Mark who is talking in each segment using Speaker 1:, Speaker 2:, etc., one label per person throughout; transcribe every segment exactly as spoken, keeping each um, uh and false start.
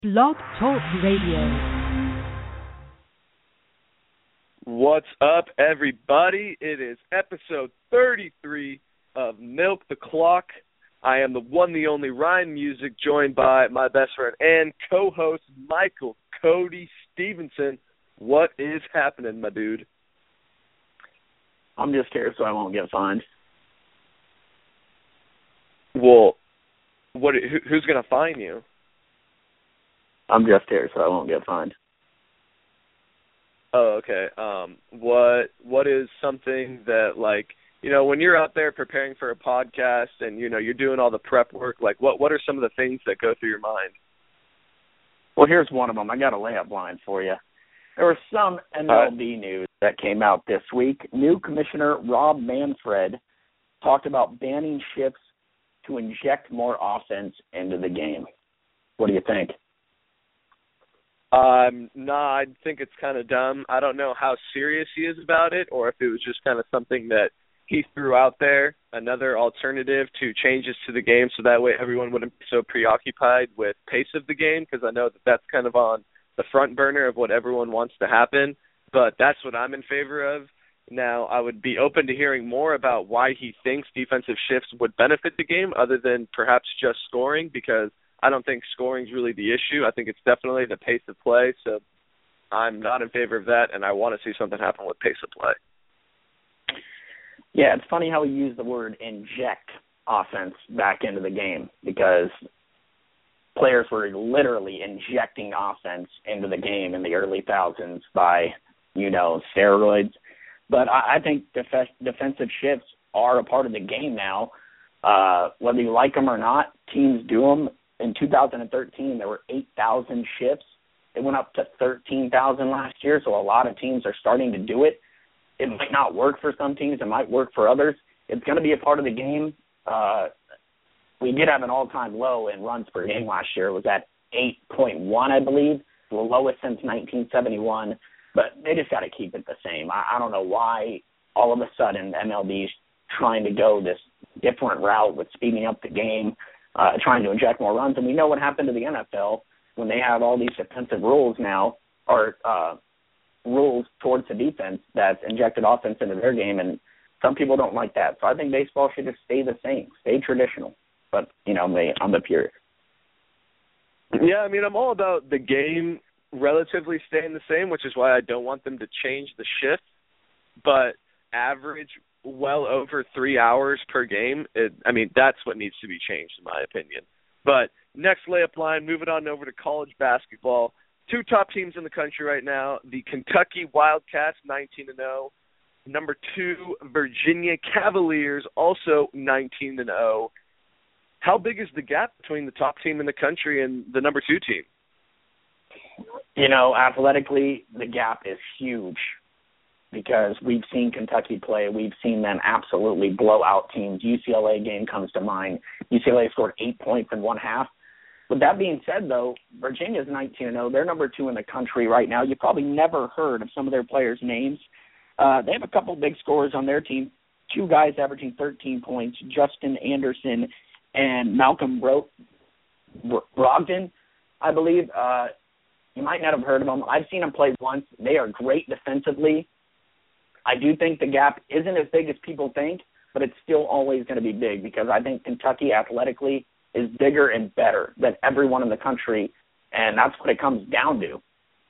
Speaker 1: Blog Talk Radio.
Speaker 2: What's up, everybody? It is episode thirty-three of Milk the Clock. I am the one, the only Ryan Music, joined by my best friend and co-host Michael Cody Stevenson. What is happening, my dude?
Speaker 3: I'm just here so I won't get fined.
Speaker 2: Well, what? Who, who's going to fine you?
Speaker 3: I'm just here so I won't get fined.
Speaker 2: Oh, okay. Um, what what is something that, like, you know, when you're out there preparing for a podcast and, you know, you're doing all the prep work, like, what, what are some of the things that go through your mind?
Speaker 3: Well, here's one of them. I got a layup line for you. There was some M L B uh, news that came out this week. New Commissioner Rob Manfred talked about banning shifts to inject more offense into the game. What do you think?
Speaker 2: Um, no, I think it's kind of dumb. I don't know how serious he is about it, or if it was just kind of something that he threw out there, another alternative to changes to the game, so that way everyone wouldn't be so preoccupied with pace of the game, because I know that that's kind of on the front burner of what everyone wants to happen, but that's what I'm in favor of. Now, I would be open to hearing more about why he thinks defensive shifts would benefit the game, other than perhaps just scoring, because I don't think scoring is really the issue. I think it's definitely the pace of play, so I'm not in favor of that, and I want to see something happen with pace of play.
Speaker 3: Yeah, it's funny how we use the word inject offense back into the game, because players were literally injecting offense into the game in the early thousands by, you know, steroids. But I, I think def- defensive shifts are a part of the game now. Uh, whether you like them or not, teams do them. In two thousand thirteen, there were eight thousand shifts. It went up to thirteen thousand last year, so a lot of teams are starting to do it. It might not work for some teams. It might work for others. It's going to be a part of the game. Uh, we did have an all-time low in runs per game last year. It was at eight point one, I believe, the lowest since nineteen seventy-one. But they just got to keep it the same. I, I don't know why all of a sudden M L B is trying to go this different route with speeding up the game, Uh, trying to inject more runs. And we know what happened to the N F L when they have all these defensive rules now, or uh, rules towards the defense that's injected offense into their game, and some people don't like that. So I think baseball should just stay the same, stay traditional. But, you know, I'm the purist.
Speaker 2: Yeah, I mean, I'm all about the game relatively staying the same, which is why I don't want them to change the shift. But average well over three hours per game, it, I mean, that's what needs to be changed, in my opinion. But next layup line, moving on over to college basketball. Two top teams in the country right now, the Kentucky Wildcats, nineteen and oh. Number two, Virginia Cavaliers, also nineteen and oh. How big is the gap between the top team in the country and the number two team?
Speaker 3: You know, athletically, the gap is huge, because we've seen Kentucky play. We've seen them absolutely blow out teams. U C L A game comes to mind. U C L A scored eight points in one half. With that being said, though, Virginia's nineteen and oh. They're number two in the country right now. You probably never heard of some of their players' names. Uh, they have a couple big scorers on their team, two guys averaging thirteen points, Justin Anderson and Malcolm Bro- Brogdon, I believe. Uh, you might not have heard of them. I've seen them play once. They are great defensively. I do think the gap isn't as big as people think, but it's still always going to be big, because I think Kentucky athletically is bigger and better than everyone in the country, and that's what it comes down to.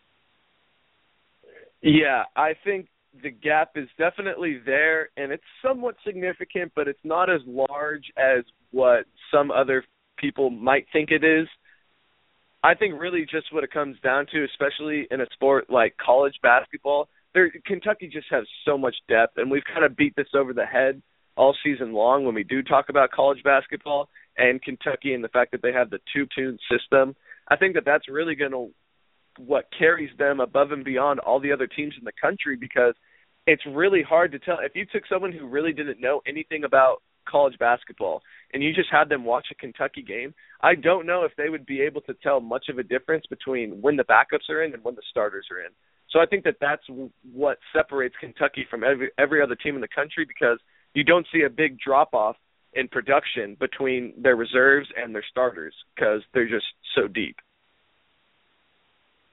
Speaker 2: Yeah, I think the gap is definitely there, and it's somewhat significant, but it's not as large as what some other people might think it is. I think really just what it comes down to, especially in a sport like college basketball, There, Kentucky just has so much depth, and we've kind of beat this over the head all season long when we do talk about college basketball and Kentucky and the fact that they have the two-tune system. I think that that's really going to what carries them above and beyond all the other teams in the country, because it's really hard to tell. If you took someone who really didn't know anything about college basketball and you just had them watch a Kentucky game, I don't know if they would be able to tell much of a difference between when the backups are in and when the starters are in. So I think that that's what separates Kentucky from every every other team in the country, because you don't see a big drop-off in production between their reserves and their starters, because they're just so deep.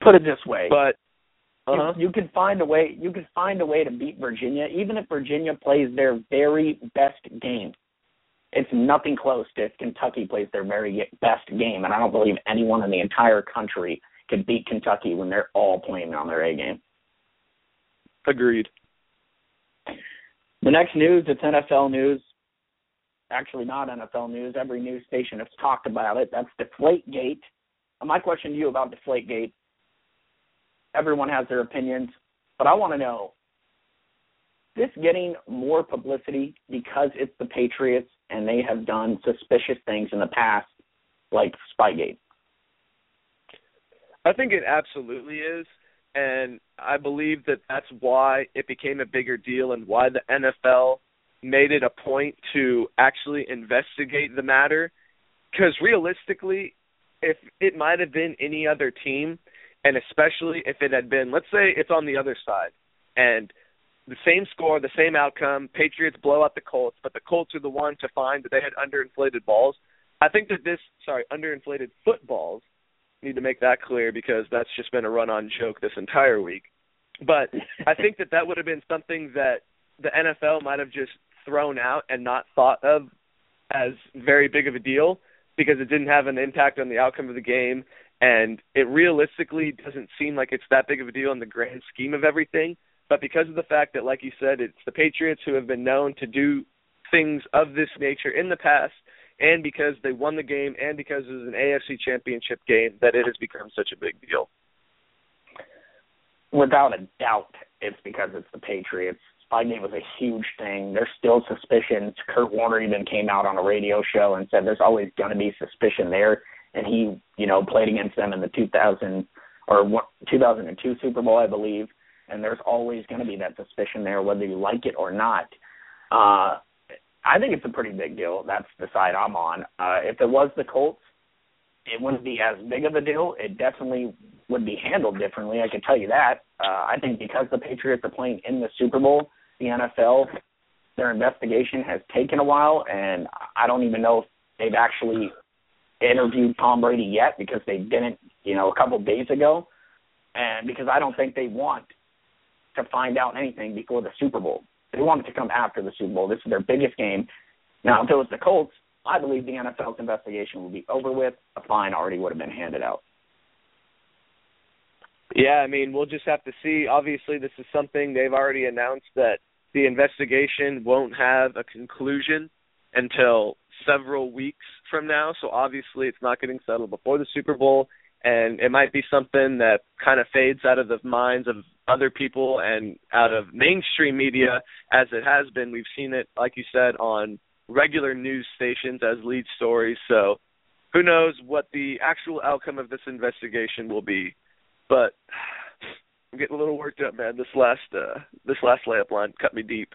Speaker 3: put it this way.
Speaker 2: But uh-huh.
Speaker 3: you, you can find a way. You can find a way to beat Virginia, even if Virginia plays their very best game. It's nothing close to if Kentucky plays their very best game, and I don't believe anyone in the entire country could beat Kentucky when they're all playing on their A game.
Speaker 2: Agreed.
Speaker 3: The next news, it's N F L news. Actually, not N F L news. Every news station has talked about it. That's Deflategate. My question to you about Deflategate, everyone has their opinions, but I want to know, is this getting more publicity because it's the Patriots and they have done suspicious things in the past, like Spygate?
Speaker 2: I think it absolutely is, and I believe that that's why it became a bigger deal and why the N F L made it a point to actually investigate the matter, because realistically, if it might have been any other team, and especially if it had been, let's say it's on the other side, and the same score, the same outcome, Patriots blow out the Colts, but the Colts are the one to find that they had underinflated balls. I think that this, sorry, underinflated footballs, need to make that clear because that's just been a run-on joke this entire week. But I think that that would have been something that the N F L might have just thrown out and not thought of as very big of a deal because it didn't have an impact on the outcome of the game, and it realistically doesn't seem like it's that big of a deal in the grand scheme of everything. But because of the fact that, like you said, it's the Patriots who have been known to do things of this nature in the past, and because they won the game, and because it was an A F C championship game, that it has become such a big deal.
Speaker 3: Without a doubt, it's because it's the Patriots. Spygate was a huge thing. There's still suspicions. Kurt Warner even came out on a radio show and said there's always going to be suspicion there. And he, you know, played against them in the two thousand or two thousand two Super Bowl, I believe. And there's always going to be that suspicion there, whether you like it or not. Uh, I think it's a pretty big deal. That's the side I'm on. Uh, if it was the Colts, it wouldn't be as big of a deal. It definitely would be handled differently, I can tell you that. Uh, I think because the Patriots are playing in the Super Bowl, the N F L, their investigation has taken a while, and I don't even know if they've actually interviewed Tom Brady yet because they didn't, you know, a couple of days ago, and because I don't think they want to find out anything before the Super Bowl. They want it to come after the Super Bowl. This is their biggest game. Now, if it was the Colts, I believe the N F L's investigation will be over with. A fine already would have been handed out.
Speaker 2: Yeah, I mean, we'll just have to see. Obviously, this is something they've already announced that the investigation won't have a conclusion until several weeks from now. So obviously it's not getting settled before the Super Bowl, and it might be something that kind of fades out of the minds of other people and out of mainstream media as it has been. We've seen it, like you said, on regular news stations as lead stories. So who knows what the actual outcome of this investigation will be. But I'm getting a little worked up, man. This last uh, this last layup line cut me deep.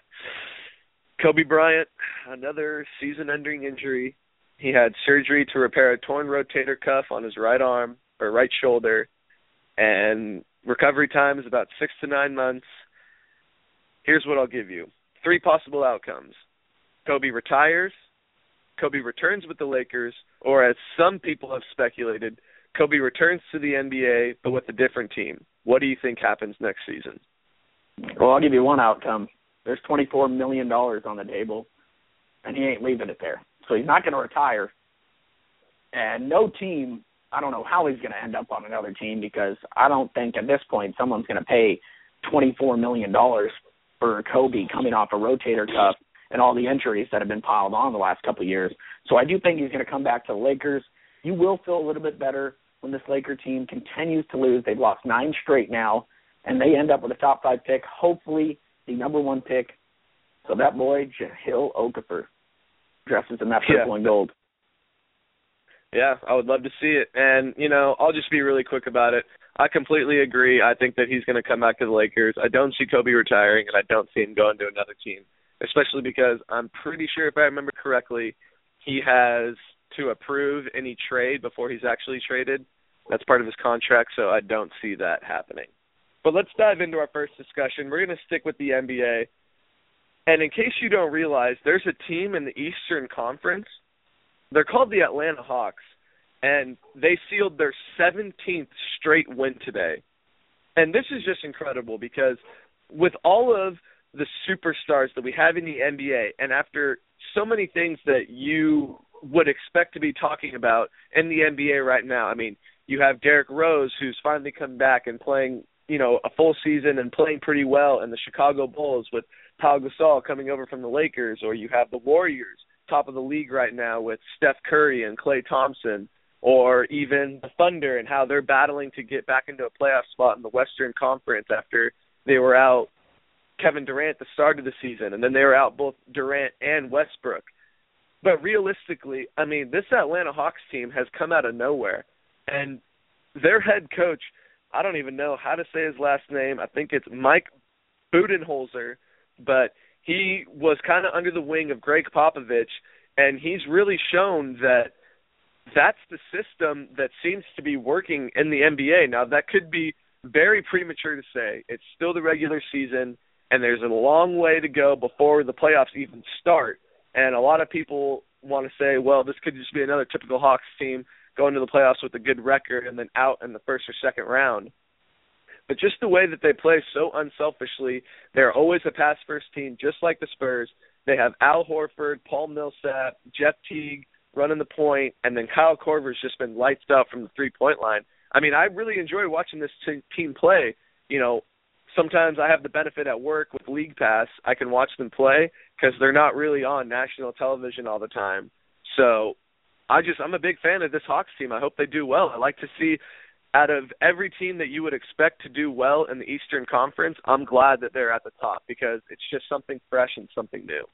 Speaker 2: Kobe Bryant, another season-ending injury. He had surgery to repair a torn rotator cuff on his right arm or right shoulder, and recovery time is about six to nine months. Here's what I'll give you. Three possible outcomes. Kobe retires, Kobe returns with the Lakers, or as some people have speculated, Kobe returns to the N B A but with a different team. What do you think happens next season?
Speaker 3: Well, I'll give you one outcome. There's twenty-four million dollars on the table, and he ain't leaving it there. So he's not going to retire. And no team, I don't know how he's going to end up on another team because I don't think at this point someone's going to pay twenty-four million dollars for Kobe coming off a rotator cuff and all the injuries that have been piled on the last couple of years. So I do think he's going to come back to the Lakers. You will feel a little bit better when this Laker team continues to lose. They've lost nine straight now, and they end up with a top five pick, hopefully the number one pick. So that boy, Jahlil Okafor, dresses in that purple
Speaker 2: yeah.
Speaker 3: and gold.
Speaker 2: Yeah, I would love to see it. And, you know, I'll just be really quick about it. I completely agree. I think that he's going to come back to the Lakers. I don't see Kobe retiring, and I don't see him going to another team, especially because I'm pretty sure, if I remember correctly, he has to approve any trade before he's actually traded. That's part of his contract, so I don't see that happening. But let's dive into our first discussion. We're going to stick with the N B A. And in case you don't realize, there's a team in the Eastern Conference. They're called the Atlanta Hawks. and they sealed their seventeenth straight win today. And this is just incredible because with all of the superstars that we have in the N B A, and after so many things that you would expect to be talking about in the N B A right now, I mean, you have Derrick Rose, who's finally come back and playing, you know, a full season and playing pretty well, and the Chicago Bulls with Pau Gasol coming over from the Lakers, or you have the Warriors, top of the league right now with Steph Curry and Klay Thompson, or even the Thunder and how they're battling to get back into a playoff spot in the Western Conference after they were out Kevin Durant at the start of the season, and then they were out both Durant and Westbrook. But realistically, I mean, this Atlanta Hawks team has come out of nowhere, and their head coach, I don't even know how to say his last name. I think it's Mike Budenholzer, but he was kind of under the wing of Greg Popovich, and he's really shown that that's the system that seems to be working in the N B A. Now, that could be very premature to say. It's still the regular season, and there's a long way to go before the playoffs even start. And a lot of people want to say, well, this could just be another typical Hawks team going to the playoffs with a good record and then out in the first or second round. But just the way that they play so unselfishly, they're always a pass-first team, just like the Spurs. They have Al Horford, Paul Millsap, Jeff Teague running the point, and then Kyle Korver's just been lights out from the three-point line. I mean, I really enjoy watching this t- team play. You know, sometimes I have the benefit at work with League Pass. I can watch them play because they're not really on national television all the time. So I just, I'm a big fan of this Hawks team. I hope they do well. I like to see out of every team that you would expect to do well in the Eastern Conference, I'm glad that they're at the top because it's just something fresh and something new.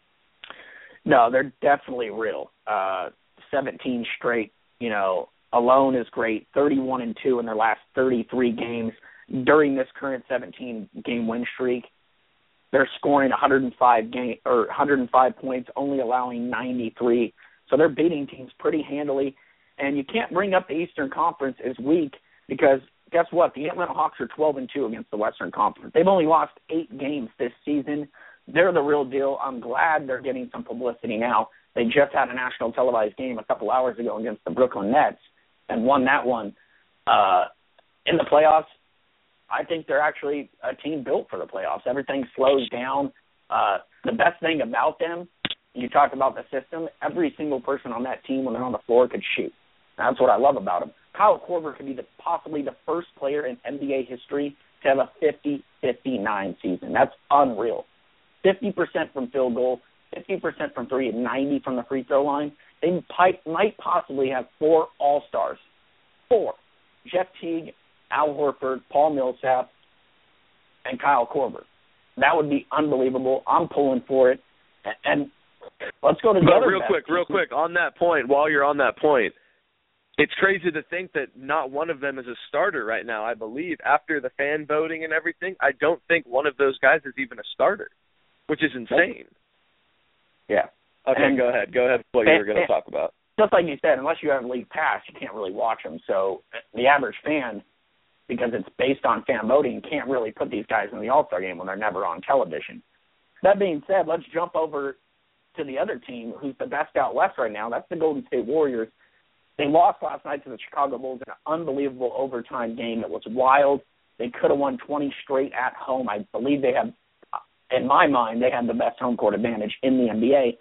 Speaker 3: No, they're definitely real. Uh, seventeen straight, you know, alone is great. thirty-one and two in their last thirty-three games during this current seventeen-game win streak. They're scoring one hundred five game or one hundred five points, only allowing ninety-three. So they're beating teams pretty handily. And you can't bring up the Eastern Conference as weak because guess what? The Atlanta Hawks are twelve and two against the Western Conference. They've only lost eight games this season. They're the real deal. I'm glad they're getting some publicity now. They just had a national televised game a couple hours ago against the Brooklyn Nets and won that one. Uh, in the playoffs, I think they're actually a team built for the playoffs. Everything slows down. Uh, the best thing about them, you talked about the system, every single person on that team when they're on the floor could shoot. That's what I love about him. Kyle Korver could be the, possibly the first player in N B A history to have a fifty fifty-nine season. That's unreal. fifty percent from field goal, fifty percent from three, and ninety from the free throw line. They might, might possibly have four All-Stars. Four. Jeff Teague, Al Horford, Paul Millsap, and Kyle Korver. That would be unbelievable. I'm pulling for it. And let's go to the
Speaker 2: but
Speaker 3: other
Speaker 2: real
Speaker 3: best.
Speaker 2: quick, real quick, on that point, while you're on that point, it's crazy to think that not one of them is a starter right now, I believe. After the fan voting and everything, I don't think one of those guys is even a starter, which is insane.
Speaker 3: Yeah.
Speaker 2: Okay,
Speaker 3: and,
Speaker 2: go ahead. Go ahead with what you were going to talk about.
Speaker 3: Just like you said, unless you have League Pass, you can't really watch them. So the average fan, because it's based on fan voting, can't really put these guys in the All-Star game when they're never on television. That being said, let's jump over to the other team who's the best out west right now. That's the Golden State Warriors. They lost last night to the Chicago Bulls in an unbelievable overtime game. It was wild. They could have won twenty straight at home. I believe they have, in my mind, they had the best home court advantage in the N B A.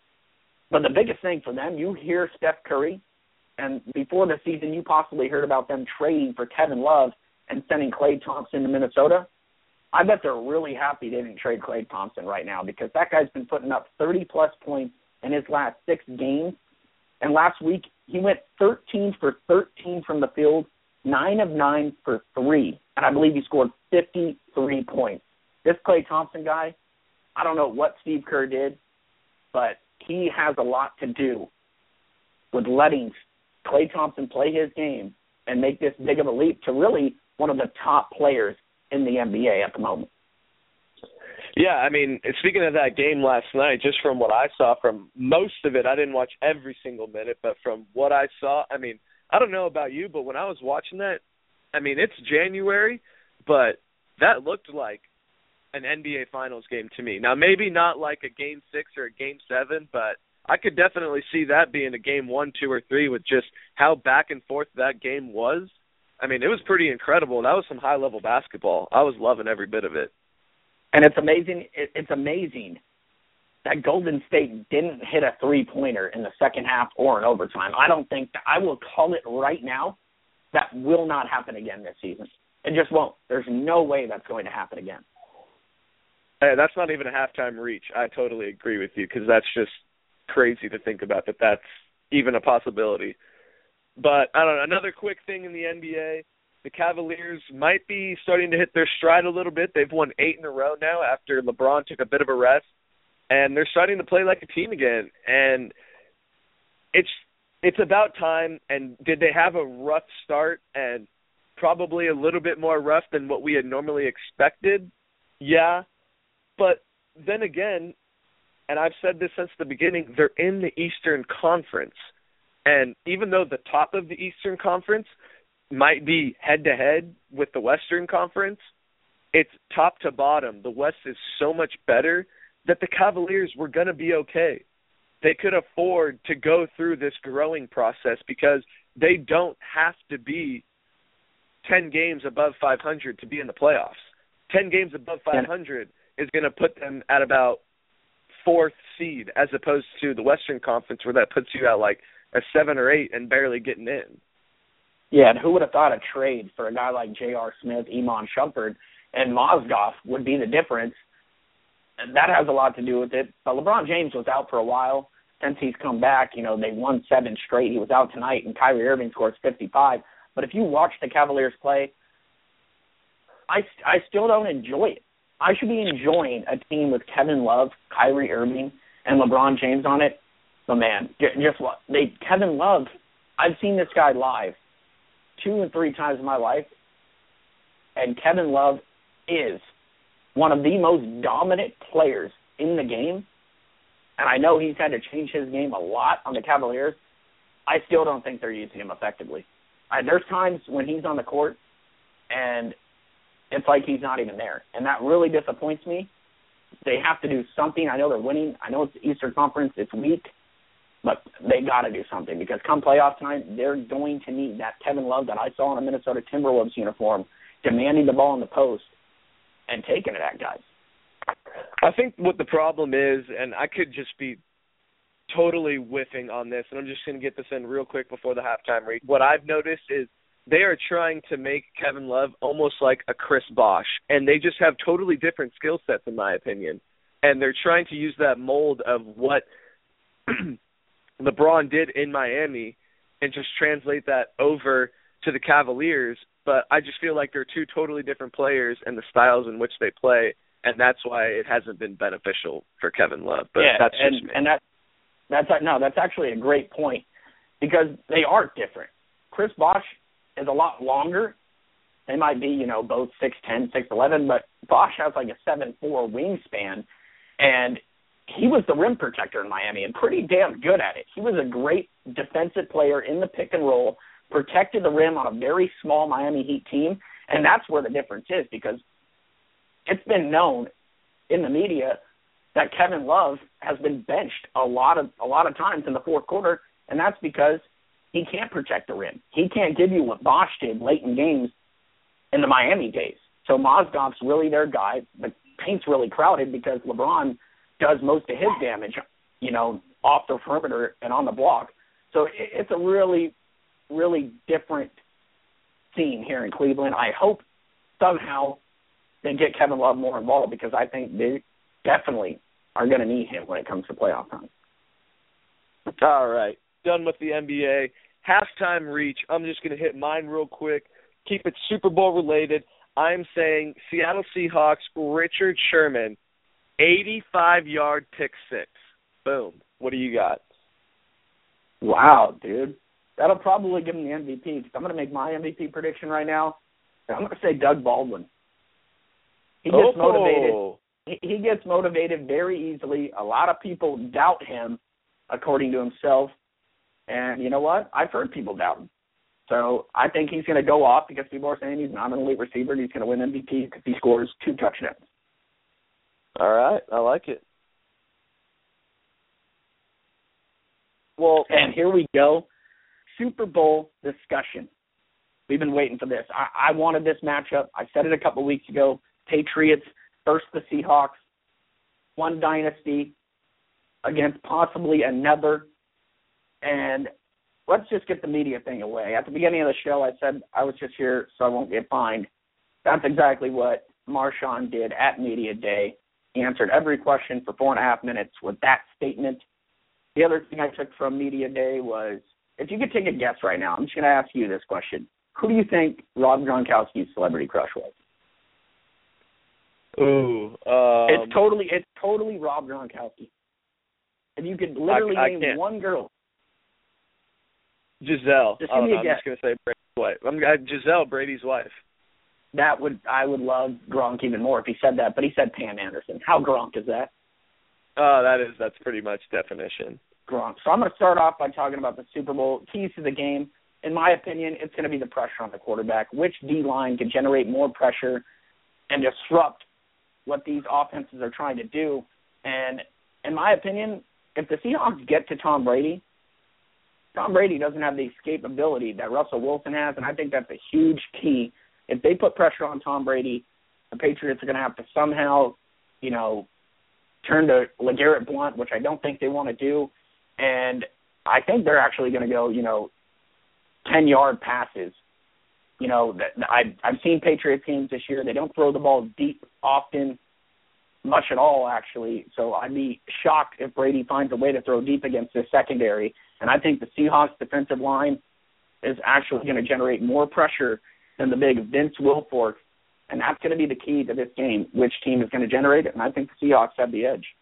Speaker 3: But the biggest thing for them, you hear Steph Curry, and before the season you possibly heard about them trading for Kevin Love and sending Klay Thompson to Minnesota. I bet they're really happy they didn't trade Klay Thompson right now because that guy's been putting up thirty-plus points in his last six games. And last week, he went thirteen for thirteen from the field, nine of nine for three. And I believe he scored fifty-three points. This Klay Thompson guy, I don't know what Steve Kerr did, but he has a lot to do with letting Klay Thompson play his game and make this big of a leap to really one of the top players in the N B A at the moment.
Speaker 2: Yeah, I mean, speaking of that game last night, just from what I saw from most of it, I didn't watch every single minute, but from what I saw, I mean, I don't know about you, but when I was watching that, I mean, it's January, but that looked like an N B A Finals game to me. Now, maybe not like a Game six or a Game seven, but I could definitely see that being a game one, two, or three with just how back and forth that game was. I mean, it was pretty incredible. That was some high-level basketball. I was loving every bit of it.
Speaker 3: And it's amazing. It's amazing that Golden State didn't hit a three-pointer in the second half or in overtime. I don't think – I will call it right now, that will not happen again this season. It just won't. There's no way that's going to happen again.
Speaker 2: Hey, that's not even a halftime reach. I totally agree with you because that's just crazy to think about that that's even a possibility. But, I don't know, another quick thing in the N B A, the Cavaliers might be starting to hit their stride a little bit. They've won eight in a row now after LeBron took a bit of a rest, and they're starting to play like a team again. And it's it's about time, and did they have a rough start and probably a little bit more rough than what we had normally expected? Yeah. But then again, and I've said this since the beginning, they're in the Eastern Conference. And even though the top of the Eastern Conference might be head-to-head with the Western Conference, it's top to bottom. The West is so much better that the Cavaliers were going to be okay. They could afford to go through this growing process because they don't have to be ten games above five hundred to be in the playoffs. ten games above five hundred is going to put them at about fourth seed as opposed to the Western Conference where that puts you at like a seven or eight and barely getting in.
Speaker 3: Yeah, and who would have thought a trade for a guy like J R. Smith, Iman Shumpert, and Mozgov would be the difference? And that has a lot to do with it. But LeBron James was out for a while. Since he's come back, you know, they won seven straight. He was out tonight, and Kyrie Irving scores fifty-five. But if you watch the Cavaliers play, I, I still don't enjoy it. I should be enjoying a team with Kevin Love, Kyrie Irving, and LeBron James on it. But, man, just what they Kevin Love, I've seen this guy live two and three times in my life, and Kevin Love is one of the most dominant players in the game. And I know he's had to change his game a lot on the Cavaliers. I still don't think they're using him effectively. I, there's times when he's on the court, and it's like he's not even there. And that really disappoints me. They have to do something. I know they're winning. I know it's the Eastern Conference. It's weak. But they got to do something because come playoff time, they're going to need that Kevin Love that I saw in a Minnesota Timberwolves uniform, demanding the ball in the post and taking it at guys.
Speaker 2: I think what the problem is, and I could just be totally whiffing on this, and I'm just going to get this in real quick before the halftime read. What I've noticed is they are trying to make Kevin Love almost like a Chris Bosh, and they just have totally different skill sets, in my opinion. And they're trying to use that mold of what LeBron did in Miami and just translate that over to the Cavaliers. But I just feel like they're two totally different players and the styles in which they play, and that's why it hasn't been beneficial for Kevin Love. But
Speaker 3: yeah,
Speaker 2: that's
Speaker 3: and,
Speaker 2: just me.
Speaker 3: and that that's no, that's actually a great point because they are different. Chris Bosh is a lot longer. They might be, you know, both six ten, six eleven, but Bosh has like a seven four wingspan, and he was the rim protector in Miami and pretty damn good at it. He was a great defensive player in the pick and roll, protected the rim on a very small Miami Heat team, and that's where the difference is because it's been known in the media that Kevin Love has been benched a lot of a lot of times in the fourth quarter, and that's because he can't protect the rim. He can't give you what Bosh did late in games in the Miami days. So Mozgov's really their guy. The paint's really crowded because LeBron does most of his damage, you know, off the perimeter and on the block. So it's a really, really different scene here in Cleveland. I hope somehow they get Kevin Love more involved because I think they definitely are going to need him when it comes to playoff time.
Speaker 2: All right. Done with the N B A. Halftime reach. I'm just going to hit mine real quick. Keep it Super Bowl related. I'm saying Seattle Seahawks, Richard Sherman, eighty-five-yard pick six. Boom. What do you got?
Speaker 3: Wow, dude. That'll probably give him the M V P. I'm going to make my M V P prediction right now. I'm going to say Doug Baldwin. He gets
Speaker 2: oh.
Speaker 3: motivated. He, he gets motivated very easily. A lot of people doubt him, according to himself. And you know what? I've heard people doubt him. So I think he's going to go off because people are saying he's not an elite receiver and he's going to win M V P because he scores two touchdowns.
Speaker 2: All right. I like it.
Speaker 3: Well, and here we go. Super Bowl discussion. We've been waiting for this. I, I wanted this matchup. I said it a couple weeks ago. Patriots versus the Seahawks. One dynasty against possibly another. And let's just get the media thing away. At the beginning of the show, I said I was just here so I won't get fined. That's exactly what Marshawn did at Media Day. He answered every question for four and a half minutes with that statement. The other thing I took from Media Day was, if you could take a guess right now, I'm just going to ask you this question. Who do you think Rob Gronkowski's celebrity crush was?
Speaker 2: Ooh, um,
Speaker 3: it's totally it's totally Rob Gronkowski. If you could literally
Speaker 2: I, I
Speaker 3: name
Speaker 2: can't.
Speaker 3: one girl.
Speaker 2: Giselle.
Speaker 3: Just give me
Speaker 2: oh,
Speaker 3: a
Speaker 2: no,
Speaker 3: guess.
Speaker 2: I'm just going to say Brady's wife. I'm, uh, Giselle, Brady's wife.
Speaker 3: That would I would love Gronk even more if he said that, but he said Pam Anderson. How Gronk is that?
Speaker 2: Oh, that is that's pretty much definition.
Speaker 3: Gronk. So I'm going to start off by talking about the Super Bowl keys to the game. In my opinion, it's going to be the pressure on the quarterback. Which D-line can generate more pressure and disrupt what these offenses are trying to do? And in my opinion, if the Seahawks get to Tom Brady, Tom Brady doesn't have the escapability that Russell Wilson has, and I think that's a huge key. If they put pressure on Tom Brady, the Patriots are going to have to somehow, you know, turn to LeGarrette Blount, which I don't think they want to do. And I think they're actually going to go, you know, ten-yard passes. You know, that I've, I've seen Patriots teams this year. They don't throw the ball deep often, much at all, actually. So I'd be shocked if Brady finds a way to throw deep against this secondary. And I think the Seahawks defensive line is actually going to generate more pressure than the big Vince Wilfork. And that's going to be the key to this game, which team is going to generate it. And I think the Seahawks have the edge.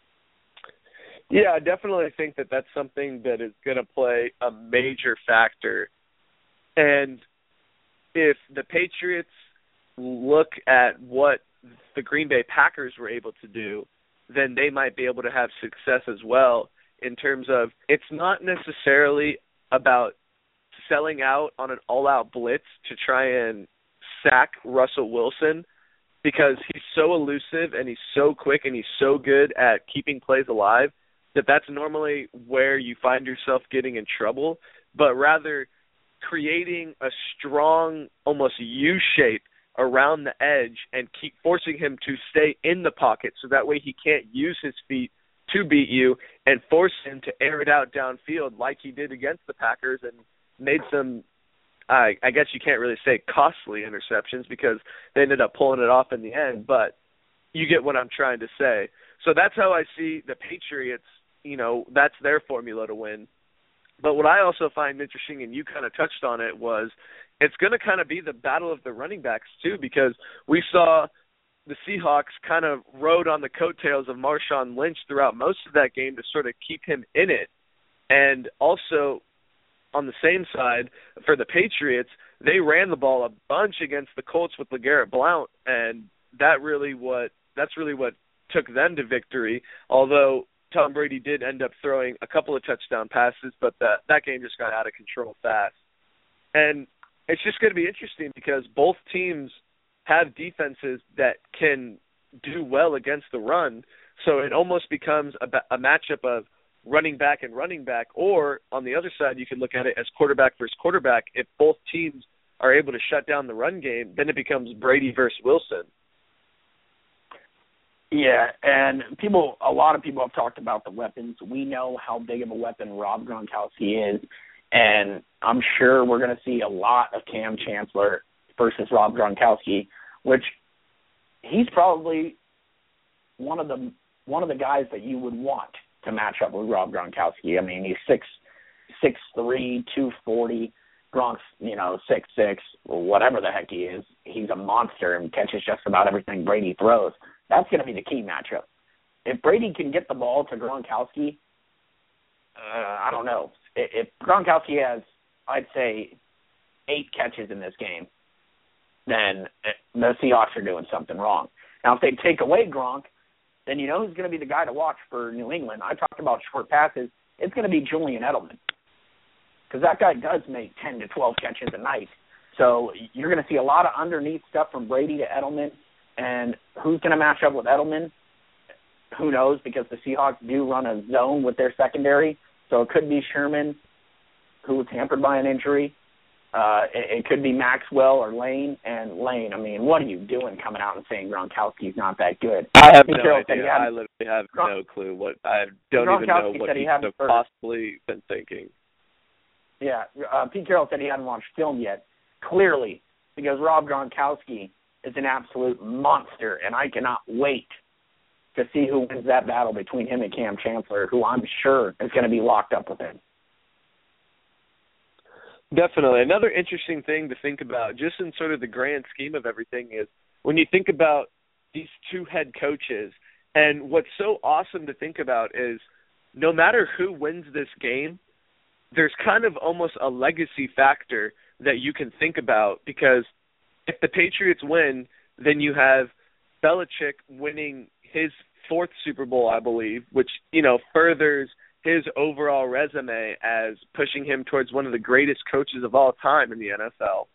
Speaker 2: Yeah, I definitely think that that's something that is going to play a major factor. And if the Patriots look at what the Green Bay Packers were able to do, then they might be able to have success as well in terms of it's not necessarily about selling out on an all-out blitz to try and sack Russell Wilson, because he's so elusive and he's so quick and he's so good at keeping plays alive that that's normally where you find yourself getting in trouble, but rather creating a strong, almost U-shape around the edge and keep forcing him to stay in the pocket so that way he can't use his feet to beat you and force him to air it out downfield like he did against the Packers and made some, uh, I guess you can't really say costly interceptions because they ended up pulling it off in the end, but you get what I'm trying to say. So that's how I see the Patriots, you know, that's their formula to win. But what I also find interesting, and you kind of touched on it, was it's going to kind of be the battle of the running backs too, because we saw the Seahawks kind of rode on the coattails of Marshawn Lynch throughout most of that game to sort of keep him in it. And also on the same side, for the Patriots, they ran the ball a bunch against the Colts with LeGarrette Blount, and that really what that's really what took them to victory, although Tom Brady did end up throwing a couple of touchdown passes, but that, that game just got out of control fast. And it's just going to be interesting because both teams have defenses that can do well against the run, so it almost becomes a, a matchup of running back and running back, or on the other side, you can look at it as quarterback versus quarterback. If both teams are able to shut down the run game, then it becomes Brady versus Wilson.
Speaker 3: Yeah, and people, a lot of people have talked about the weapons. We know how big of a weapon Rob Gronkowski is, and I'm sure we're going to see a lot of Cam Chancellor versus Rob Gronkowski, which he's probably one of the one of the guys that you would want to match up with Rob Gronkowski. I mean, he's six six three, two forty. Gronk's, you know, six six, whatever the heck he is. He's a monster and catches just about everything Brady throws. That's going to be the key matchup. If Brady can get the ball to Gronkowski, uh, I don't know. If Gronkowski has, I'd say, eight catches in this game, then the Seahawks are doing something wrong. Now, if they take away Gronk, then you know who's going to be the guy to watch for New England. I talked about short passes. It's going to be Julian Edelman, because that guy does make ten to twelve catches a night. So you're going to see a lot of underneath stuff from Brady to Edelman. And who's going to match up with Edelman? Who knows, because the Seahawks do run a zone with their secondary. So it could be Sherman, who was hampered by an injury. Uh, it, it could be Maxwell or Lane. And Lane, I mean, what are you doing coming out and saying Gronkowski's not that good?
Speaker 2: I have
Speaker 3: Pete
Speaker 2: no
Speaker 3: Carroll
Speaker 2: idea. I literally have
Speaker 3: Gron-
Speaker 2: no clue. What I don't even know what he could have possibly been thinking.
Speaker 3: Yeah, uh, Pete Carroll said he hadn't watched film yet. Clearly, because Rob Gronkowski is an absolute monster, and I cannot wait to see who wins that battle between him and Cam Chancellor, who I'm sure is going to be locked up with him.
Speaker 2: Definitely. Another interesting thing to think about, just in sort of the grand scheme of everything, is when you think about these two head coaches, and what's so awesome to think about is no matter who wins this game, there's kind of almost a legacy factor that you can think about, because if the Patriots win, then you have Belichick winning his fourth Super Bowl, I believe, which, you know, furthers his overall resume as pushing him towards one of the greatest coaches of all time in the N F L.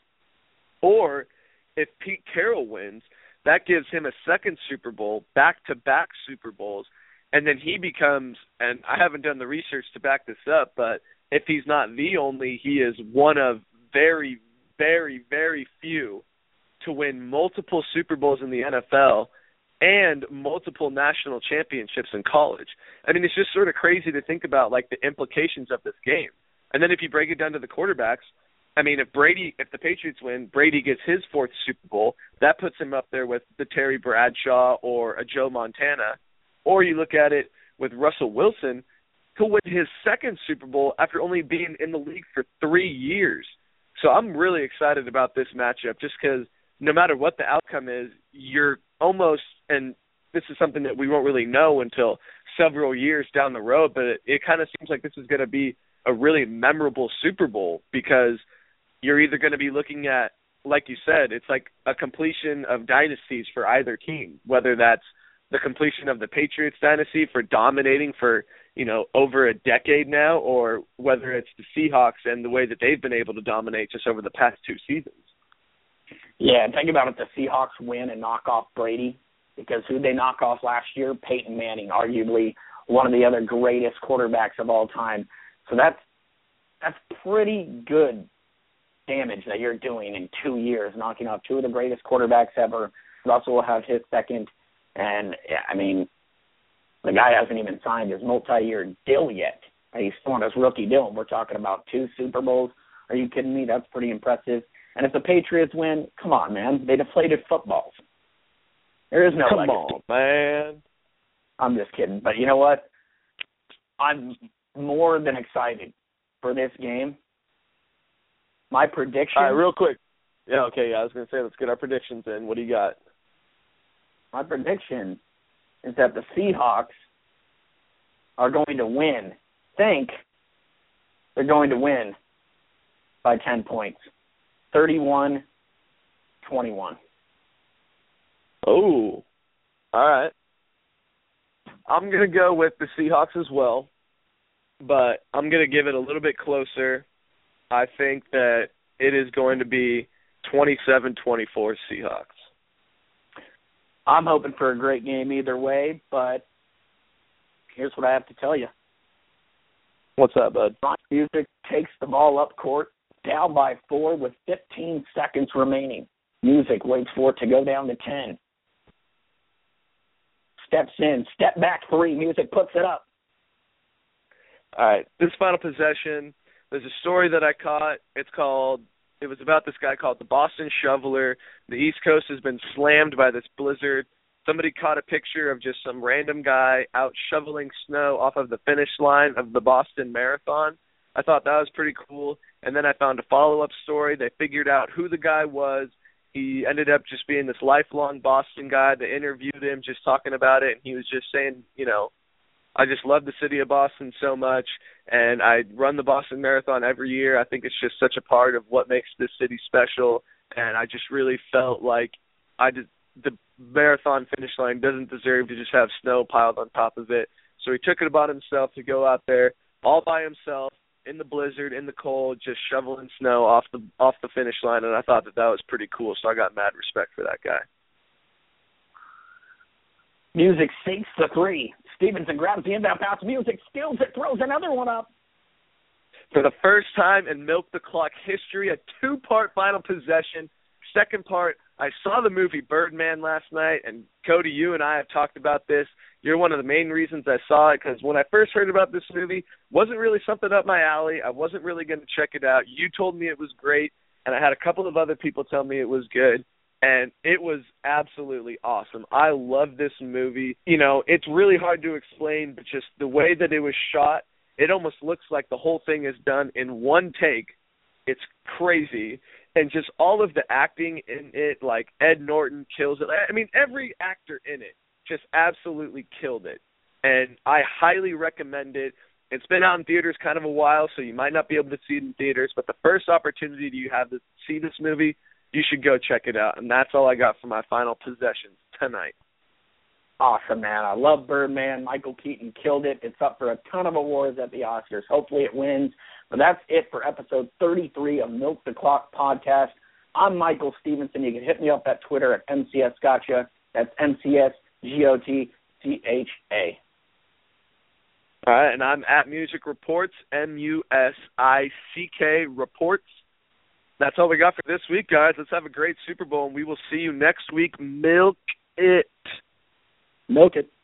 Speaker 2: Or if Pete Carroll wins, that gives him a second Super Bowl, back-to-back Super Bowls, and then he becomes, and I haven't done the research to back this up, but if he's not the only, he is one of very, very, very few to win multiple Super Bowls in the N F L and multiple national championships in college. I mean, it's just sort of crazy to think about, like, the implications of this game. And then if you break it down to the quarterbacks, I mean, if Brady, if the Patriots win, Brady gets his fourth Super Bowl, that puts him up there with the Terry Bradshaw or a Joe Montana. Or you look at it with Russell Wilson, who'll win his second Super Bowl after only being in the league for three years. So I'm really excited about this matchup just because no matter what the outcome is, you're almost, and this is something that we won't really know until several years down the road, but it, it kind of seems like this is going to be a really memorable Super Bowl because you're either going to be looking at, like you said, it's like a completion of dynasties for either team, whether that's the completion of the Patriots dynasty for dominating for, you know, over a decade now, or whether it's the Seahawks and the way that they've been able to dominate just over the past two seasons.
Speaker 3: Yeah, think about it. The Seahawks win and knock off Brady, because who they knock off last year? Peyton Manning, arguably one of the other greatest quarterbacks of all time. So that's that's pretty good damage that you're doing in two years, knocking off two of the greatest quarterbacks ever. Russell will have his second. And, yeah, I mean, the guy hasn't even signed his multi-year deal yet. He's still on his rookie deal, and we're talking about two Super Bowls. Are you kidding me? That's pretty impressive. And if the Patriots win, come on, man. They deflated footballs. There is no
Speaker 2: Come
Speaker 3: legacy.
Speaker 2: on, man.
Speaker 3: I'm just kidding. But you know what? I'm more than excited for this game. My prediction.
Speaker 2: All right, real quick. Yeah, okay, yeah, I was going to say, let's get our predictions in. What do you got?
Speaker 3: My prediction is that the Seahawks are going to win. Think they're going to win by ten points. thirty-one twenty-one.
Speaker 2: Oh, all right. I'm going to go with the Seahawks as well, but I'm going to give it a little bit closer. I think that it is going to be twenty-seven twenty-four Seahawks.
Speaker 3: I'm hoping for a great game either way, but here's what I have to tell you.
Speaker 2: What's that, bud?
Speaker 3: Ron Music takes the ball up court, down by four with fifteen seconds remaining. Music waits for it to go down to ten. Steps in, step back three. Music puts it up.
Speaker 2: All right, this final possession, there's a story that I caught. It's called, it was about this guy called the Boston Shoveler. The East Coast has been slammed by this blizzard. Somebody caught a picture of just some random guy out shoveling snow off of the finish line of the Boston Marathon. I thought that was pretty cool. And then I found a follow-up story. They figured out who the guy was. He ended up just being this lifelong Boston guy. They interviewed him just talking about it, and he was just saying, you know, I just love the city of Boston so much, and I run the Boston Marathon every year. I think it's just such a part of what makes this city special, and I just really felt like I did, the marathon finish line doesn't deserve to just have snow piled on top of it. So he took it upon himself to go out there all by himself in the blizzard, in the cold, just shoveling snow off the off the finish line, and I thought that that was pretty cool, so I got mad respect for that guy.
Speaker 3: Music sinks the three. Stevenson grabs the inbound pass. Music steals it, throws another one up.
Speaker 2: For the first time in Milk the Clock history, a two-part final possession. Second part, I saw the movie Birdman last night, and Cody, you and I have talked about this. You're one of the main reasons I saw it, because when I first heard about this movie, it wasn't really something up my alley. I wasn't really going to check it out. You told me it was great, and I had a couple of other people tell me it was good, and it was absolutely awesome. I love this movie. You know, it's really hard to explain, but just the way that it was shot, it almost looks like the whole thing is done in one take. It's crazy. And just all of the acting in it, like Ed Norton kills it. I mean, every actor in it just absolutely killed it. And I highly recommend it. It's been out in theaters kind of a while, so you might not be able to see it in theaters, but the first opportunity you have to see this movie, you should go check it out. And that's all I got for my final possessions tonight.
Speaker 3: Awesome, man. I love Birdman. Michael Keaton killed it. It's up for a ton of awards at the Oscars. Hopefully it wins. But that's it for episode thirty-three of Milk the Clock podcast. I'm Michael Stevenson. You can hit me up at Twitter at M C S Gotcha. That's M C S G O T C H A.
Speaker 2: All right, and I'm at Music Reports, M U S I C K Reports. That's all we got for this week, guys. Let's have a great Super Bowl, and we will see you next week. Milk it.
Speaker 3: Milk it.